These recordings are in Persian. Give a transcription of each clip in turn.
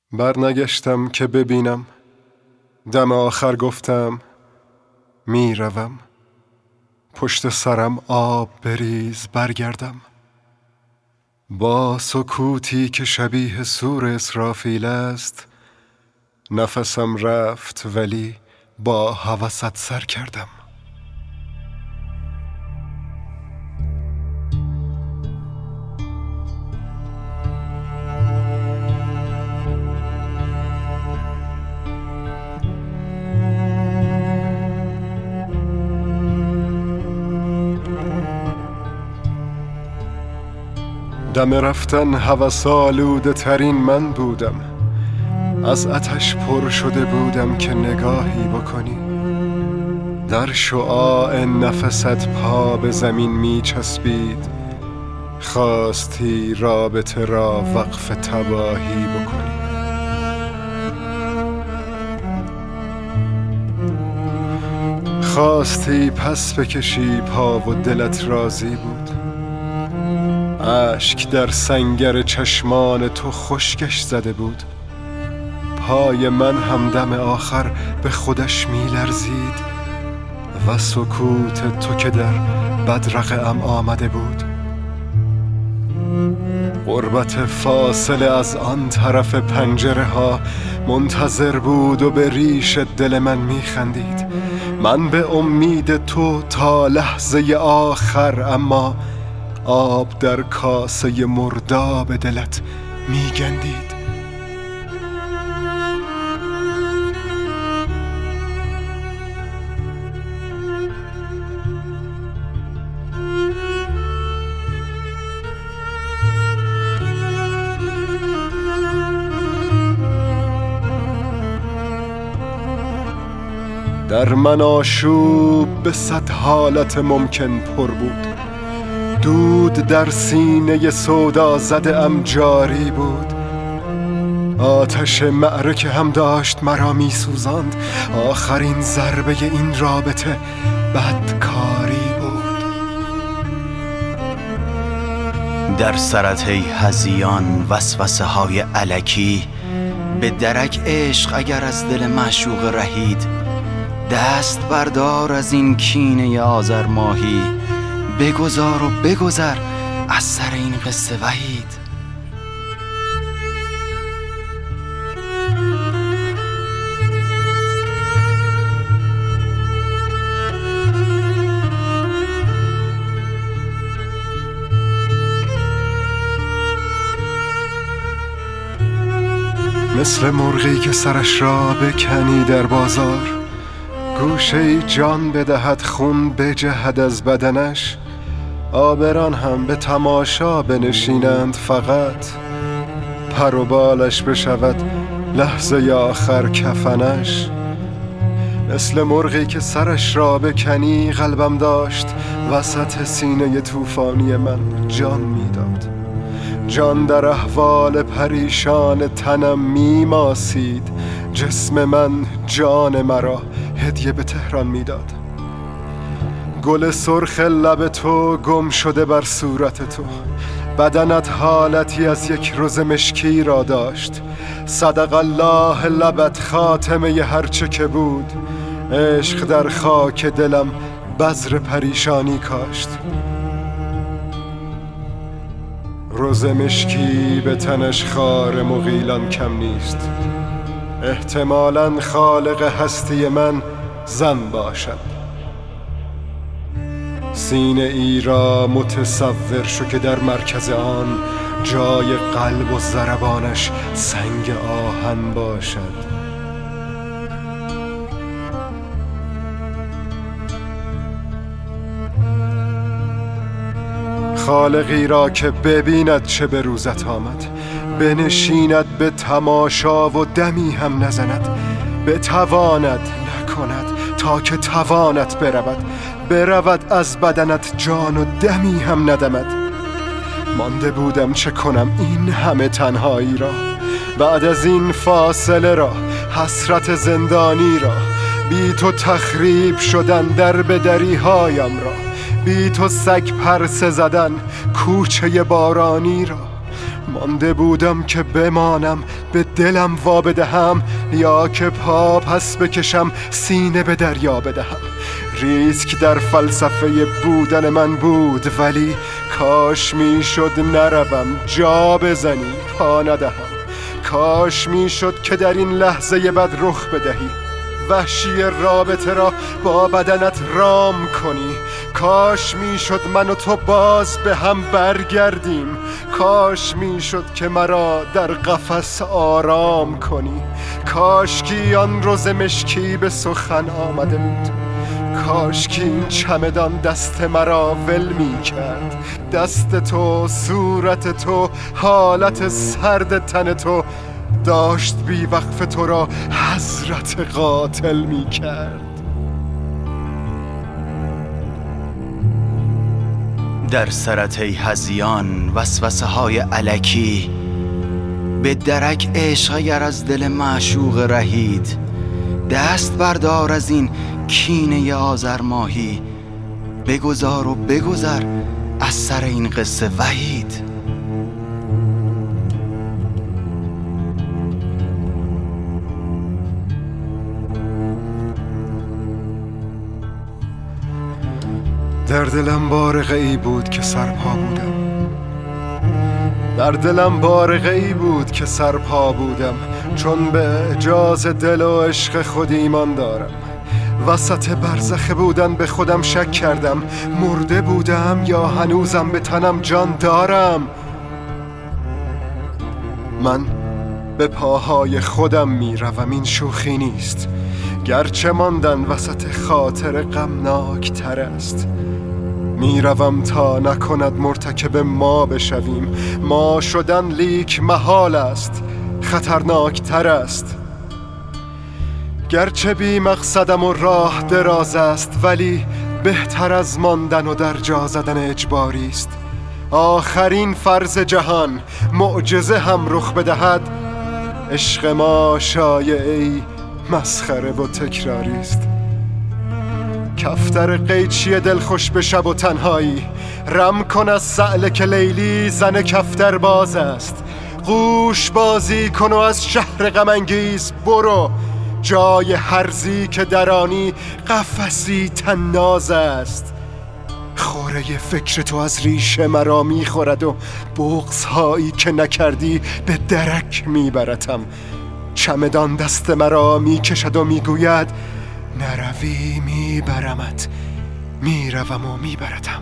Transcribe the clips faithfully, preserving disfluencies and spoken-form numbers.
برنگشتم که ببینم، دم آخر گفتم می روم. پشت سرم آب بریز برگردم. با سکوتی که شبیه سور اسرافیل است، نفسم رفت ولی با هوست سر کردم. دم رفتن هوس آلوده ترین من بودم. از آتش پر شده بودم که نگاهی بکنی. در شعاع نفست پا به زمین می چسبید، خواستی رابطه را وقف تباهی بکنی. خواستی پس بکشی پا و دلت راضی بود. اشک در سنگر چشمان تو خشکش زده بود. پای من همدم آخر به خودش می لرزید و سکوت تو که در بدرقه‌ام آمده بود. غربت فاصله از آن طرف پنجره ها منتظر بود و به ریش دل من می خندید. من به امید تو تا لحظه آخر، اما آب در کاسه مرداب دلت می گندید. در من آشوب به صد حالت ممکن پر بود. دود در سینه سودا زده ام جاری بود. آتش معرکه هم داشت مرا می سوزاند. آخرین ضربه این رابطه بدکاری بود. در سرت ای هذیان وسوسه های الکی، به درک عشق اگر از دل معشوق رهید. دست بردار از این کینه آذر ماهی، بگذار و بگذر از سر این قصه وحید. مثل مرغی که سرش را بکنی در بازار، گوشه جان بدهد خون بجهد از بدنش. آبران هم به تماشا بنشینند، فقط پر و بالش بشود لحظه آخر کفنش. مثل مرغی که سرش را بکنی، قلبم داشت وسط سینه طوفانی من جان میداد. جان در احوال پریشان تنم میماسید. جسم من جان مرا هدیه به تهران میداد. گل سرخ لب تو گم شده بر صورت تو. بدنت حالتی از یک رز مشکی را داشت. صدق الله لبت خاتمه هرچه که بود. عشق در خاک دلم بذر پریشانی کاشت. رز مشکی به تنش خار مغیلان کم نیست. احتمالاً خالق هستی من زن باشد. سینه ای را متصور شو که در مرکز آن جای قلب و ضربانش سنگ آهن باشد. خالقی را که ببیند چه به روزت آمد، بنشیند به تماشا و دمی هم نزند. بتواند نکند تا که توانت برود. برود از بدنت جان و دمی هم ندمد. مانده بودم چه کنم این همه تنهایی را، بعد از این فاصله را، حسرت زندانی را. بی تو تخریب شدن در بدری هایم را، بی تو سگ پرسه زدن کوچه بارانی را. مانده بودم که بمانم، به دلم وا بدهم، یا که پا پس بکشم سینه به دریا بدهم. ریسک در فلسفه بودن من بود، ولی کاش میشد نروم جا بزنی پا ندهم. کاش میشد که در این لحظه بد رخ بدهی، وحشی رابطه را با بدنت رام کنی. کاش میشد من و تو باز به هم برگردیم. کاش میشد که مرا در قفس آرام کنی. کاش کی آن روز مشکی به سخن آمده بود. کاش کی این چمدان دست مرا ول می کرد. دست تو، صورت تو، حالت سرد تن تو داشت بی وقف تو را حضرت قاتل می کرد. در سرت ای هذیان وسوسه های الکی، به درک عشق اگر از دل معشوق رهید. دست بردار از این کینه آذر ماهی، بگذار و بگذر از سر این قصه وحید. در دلم بارقه ای بود که سرپا بودم. در دلم بارقه ای بود که سرپا بودم، چون به اعجاز دل و عشق خود ایمان دارم. وسط برزخ بودن به خودم شک کردم، مرده بودم یا هنوزم به تنم جان دارم. من به پاهای خودم می روم، این شوخی نیست، گرچه ماندن وسط خاطر غمناک تر است. می روم تا نکند مرتکب ما بشویم. ما شدن لیک محال است، خطرناک تر است. گرچه بی مقصدم و راه دراز است، ولی بهتر از ماندن و در جا زدن اجباری است. آخرین فرض جهان معجزه هم رخ بدهد، عشق ما شایعه‌ای مسخره و تکراری است. کفتر قیچی دلخوش به شب و تنهایی، رم کن از سأل که لیلی زن کفتر باز است. قوش بازی کن و از شهر غم انگیز برو، جای هرزی که درانی قفسی طناز است. خوره فکر تو از ریشه مرا میخورد و بغض‌هایی که نکردی به درک میبرتم. چمدان دست مرا میکشد و میگوید نروی میبرمت، میروم و میبرتم.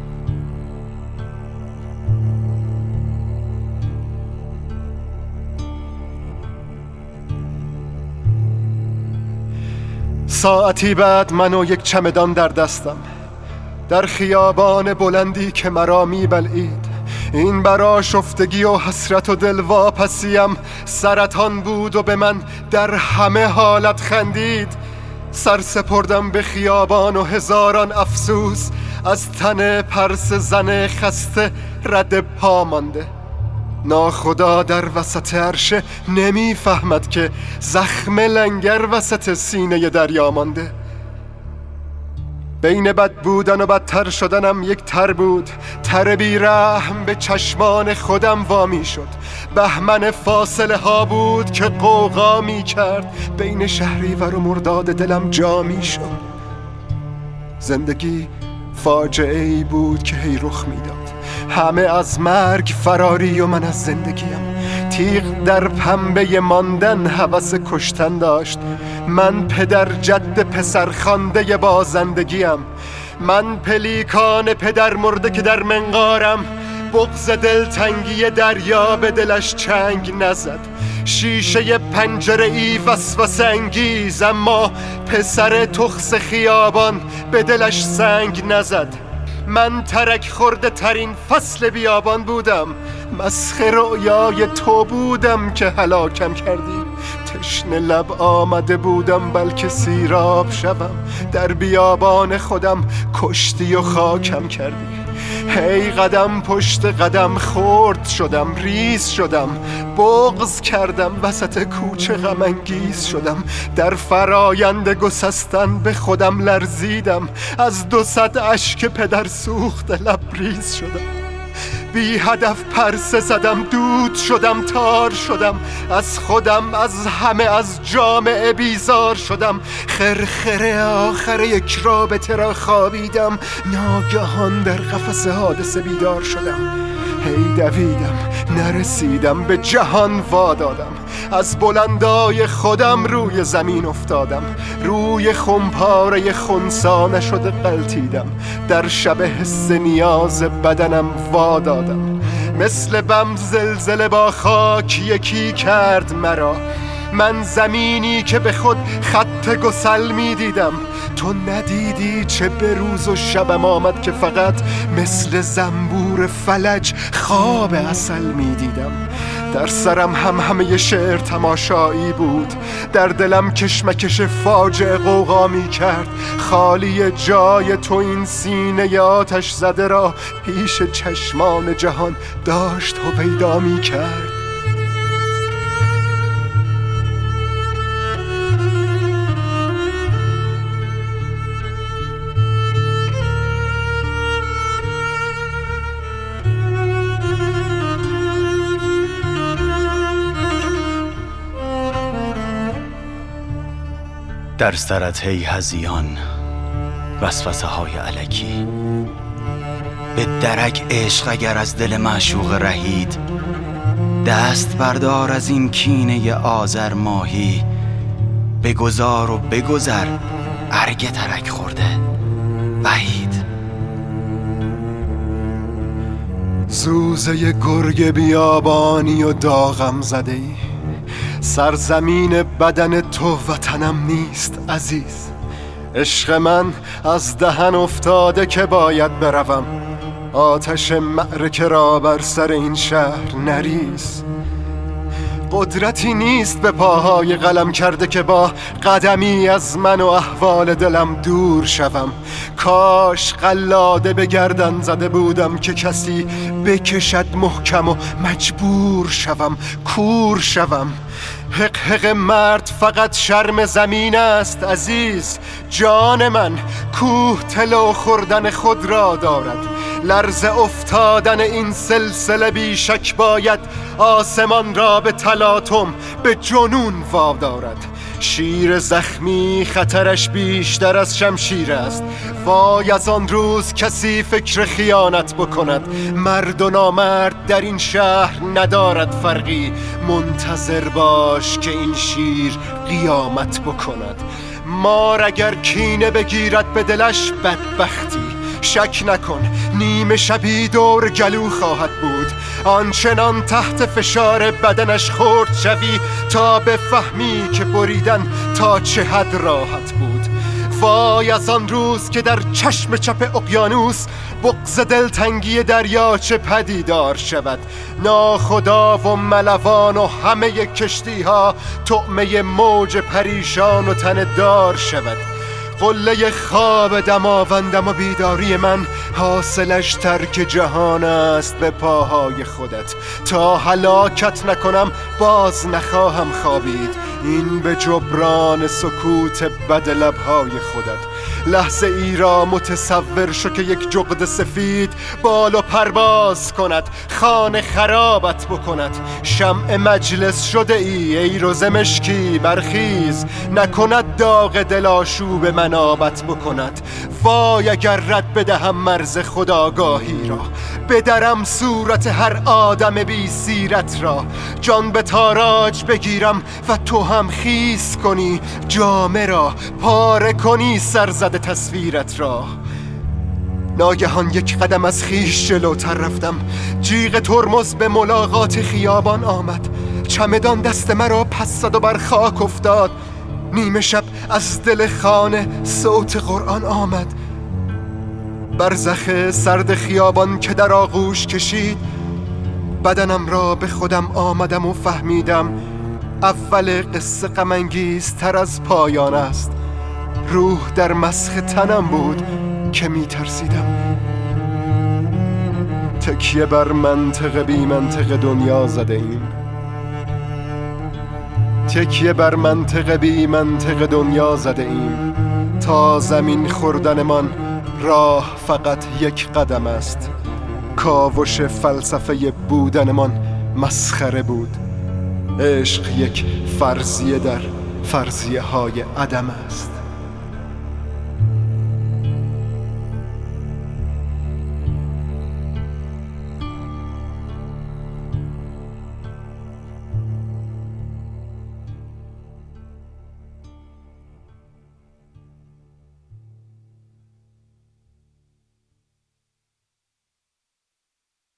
ساعتی بعد من و یک چمدان در دستم، در خیابان بلندی که مرا میبلعید. این برآشفتگی و حسرت و دلواپسیم سرطان بود و به من در همه حالت خندید. سر سپردم به خیابان و هزاران افسوس از تن پرس زن خسته رد پا مانده. ناخدا در وسط عرشه نمیفهمد که زخم لنگر وسط سینه دریا مانده. بین بد بودن و بدتر شدنم یک تر بود، تر بی رحم به چشمان خودم وامی شد. بهمن فاصله ها بود که قوقا می کرد، بین شهریور و مرداد دلم جا می شد. زندگی فاجعه ای بود که هی رخ می داد، همه از مرگ فراری و من از زندگیم. تیغ در پنبه ماندن هوس کشتن داشت، من پدر جد پسر خانده بازندگیم. من پلیکان پدر مرده که در منقارم، بغض دلتنگی دریا به دلش چنگ نزد. شیشه پنجره ای وسوسه انگیز، اما پسر تخس خیابان به دلش سنگ نزد. من ترک خورده ترین فصل بیابان بودم، مسخ رؤیای تو بودم که هلاکم کردی. تشنه لب آمده بودم بلکه سیراب شوم، در بیابان خودم کشتی و خاکم کردی. هی قدم پشت قدم خرد شدم، ریز شدم، بغض کردم، وسط کوچه غم انگیز شدم. در فرایند گسستن به خودم لرزیدم، از دو صد اشک پدر سوخت لبریز شدم. بی هدف پرسه زدم، دود شدم، تار شدم، از خودم، از همه، از جامعه بیزار شدم. خرخره آخر یک رابطه را خوابیدم، ناگهان در قفس حادثه بیدار شدم. هی دویدم، نرسیدم، به جهان وادادم، از بلندای خودم روی زمین افتادم، روی خمپاره خنثی نشده غلتیدم، در شب حس نیاز بدنم وادادم. مثل بم زلزله با خاک یکی کرد مرا، من زمینی که به خود خط گسل می دیدم. تو ندیدی چه به روز و شبم آمد که فقط مثل زنبور فلج خواب عسل می دیدم. در سرم هم همه شعر تماشایی بود، در دلم کشمکش فاجعه غوغا می کرد. خالی جای تو این سینه آتش زده را پیش چشمان جهان داشت و پیدا می کرد. در سرت هی هذیان وسوسه های الکی، به درک عشق اگر از دل معشوق رهید. دست بردار از این کینه آذر ماهی، بگذار و بگذر ارگ ترک خورده وحید. زوزه گرگ بیابانی و داغم زده ای، سرزمین بدن تو وطنم نیست عزیز. عشق من از دهن افتاده که باید بروم، آتش معرکه را بر سر این شهر نریز. قدرتی نیست به پاهای قلم کرده که با قدمی از من و احوال دلم دور شوم. کاش قلاده به گردن زده بودم که کسی بکشد محکم و مجبور شوم، کور شوم. حق حق مرد فقط شرم زمین است عزیز. جان من کوه طلو خوردن خود را دارد، لرز افتادن این سلسله بی شک باید آسمان را به تلاطم، به جنون وادارد. شیر زخمی خطرش بیشتر از شمشیر است، وای از آن روز کسی فکر خیانت بکند. مرد و نامرد در این شهر ندارد فرقی، منتظر باش که این شیر قیامت بکند. مار اگر کینه بگیرد به دلش بدبختی، شک نکن نیمه شبی دور گلو خواهد بود. آنچنان تحت فشار بدنش خورد شوی تا بفهمی که بریدن تا چه حد راحت بود. وای از آن روز که در چشم چپ اقیانوس بغض دلتنگی دریاچه پدیدار شود. ناخدا و ملوان و همه کشتی ها طعمه موج پریشان و تن دار شود. قله خواب دماوندم و بیداری من حاصلش ترک جهان است به پاهای خودت. تا هلاکت نکنم باز نخواهم خوابید، این به جبران سکوت بد لبهای خودت. لحظه ای را متصور شو که یک جغد سفید بال و پرواز کند، خانه خرابت بکند. شمع مجلس شده ای ای روز مشکی برخیز، نکند داغ دلاشوب منابت بکند. وای اگر رد بدهم مرز خودآگاهی را، بدرم صورت هر آدم بی سیرت را. جان به تاراج بگیرم و تو هم خیس کنی، جامه را پاره کنی سرزده تصویرت را. ناگهان یک قدم از خیش جلوتر رفتم، جیغ ترمز به ملاقات خیابان آمد. چمدان دست مرا پس زد و بر خاک افتاد. نیمه شب از دل خانه صوت قرآن آمد. برزخ سرد خیابان که در آغوش کشید، بدنم را به خودم آمدم و فهمیدم اول قصه غم انگیزتر از پایان است. روح در مسخ تنم بود که می ترسیدم. تکیه بر منطق بی منطق دنیا زده ایم، تکیه بر منطق بی منطق دنیا زده ایم. تا زمین خوردنمان راه فقط یک قدم است. کاوش فلسفه بودنمان مسخره بود. عشق یک فرضیه در فرضیه های عدم است.